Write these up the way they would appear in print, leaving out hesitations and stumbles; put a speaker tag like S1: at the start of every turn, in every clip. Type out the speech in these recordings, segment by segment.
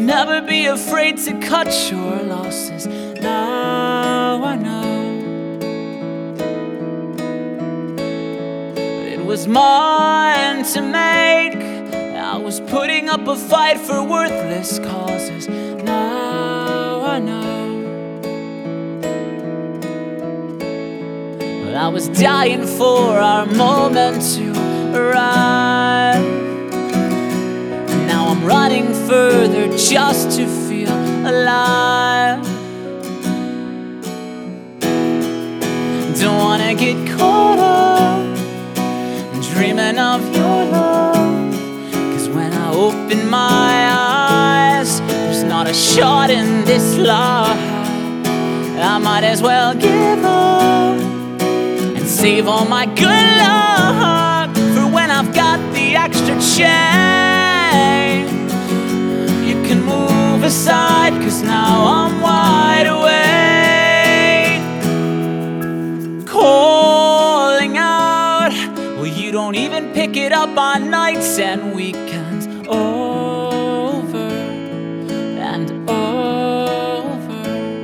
S1: never be afraid to cut your losses. Now I know it was mine to make. I was putting up a fight for worthless causes. Now I know. Well, I was dying for our moment to arrive. Now I'm running further just to feel alive. Don't wanna get caught up dreaming of your love, 'cause when I open my eyes, there's not a shot in this life. I might as well give up and save all my good luck for when I've got the extra change. You can move aside, 'cause now I'm wide awake. Calling out, well, you don't even pick it up on nights and weekends. Over and over.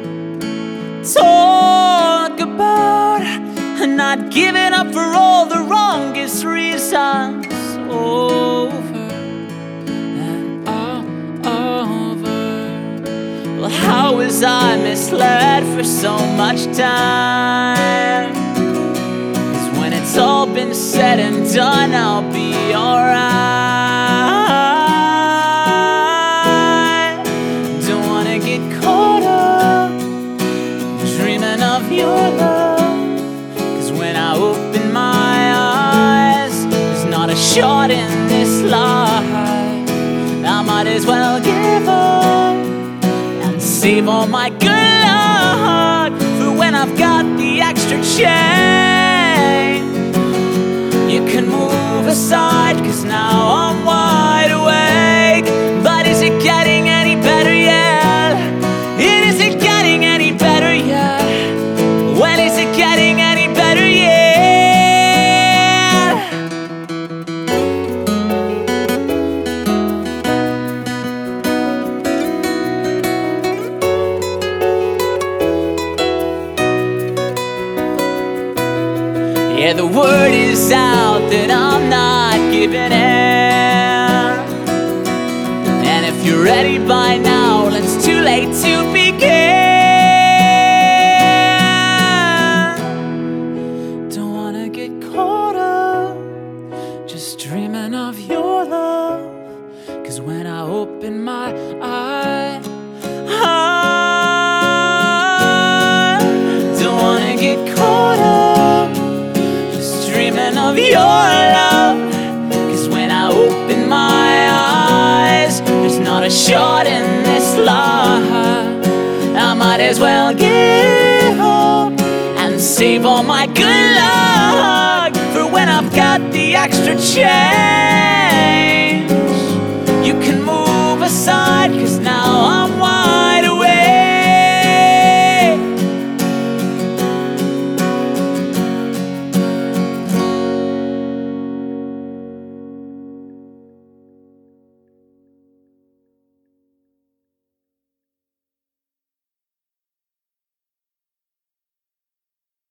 S1: Talk about not giving up for all the wrongest reasons. Over and over. Well, how was I misled for so much time? 'Cause when it's all been said and done, I'll be alright. Don't wanna get caught up dreaming of your love, 'cause when I open my eyes, there's not a shot in this life. I might as well give up and save all my good luck for when I've got the extra change. You can move aside, 'cause now I'm wide awake. But is it getting any better yet? Is it getting any better yet? When is it getting any better yet? Yeah, the word is out that I'm not giving in. And if you're ready by now, well, it's too late to begin. Don't wanna get caught up just dreaming of your love, 'cause when I open my eyes, I don't wanna get caught up dreaming of your love, 'cause when I open my eyes, there's not a shot in this life. I might as well give up and save all my good luck for when I've got the extra chance.